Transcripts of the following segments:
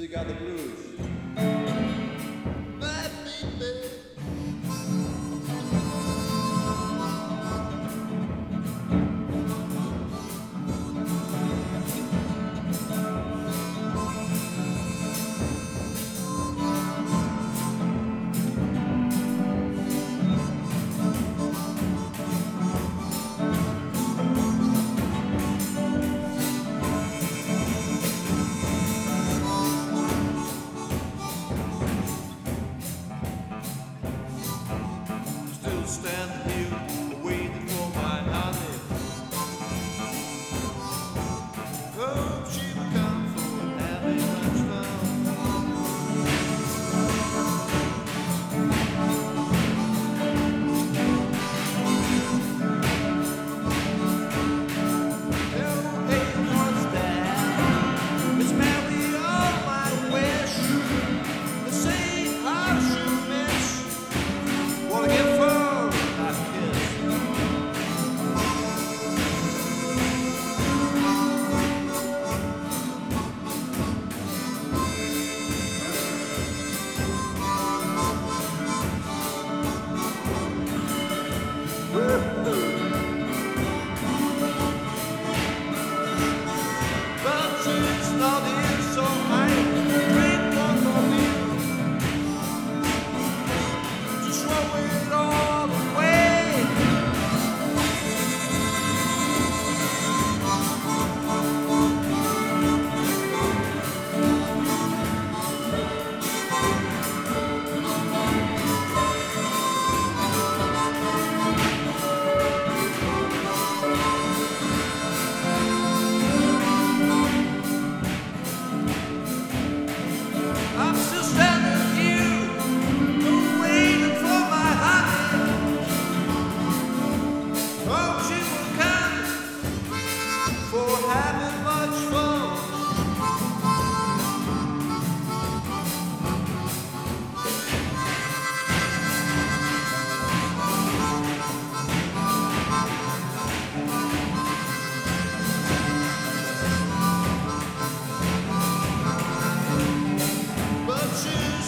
really got the blues. Stand here waiting for my honey. Hope she will come for having much fun. Oh, hey, what's that? It's Mary on my wish. The same I should miss. Wanna give her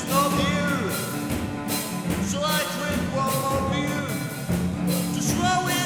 so I drink one more beer to slow it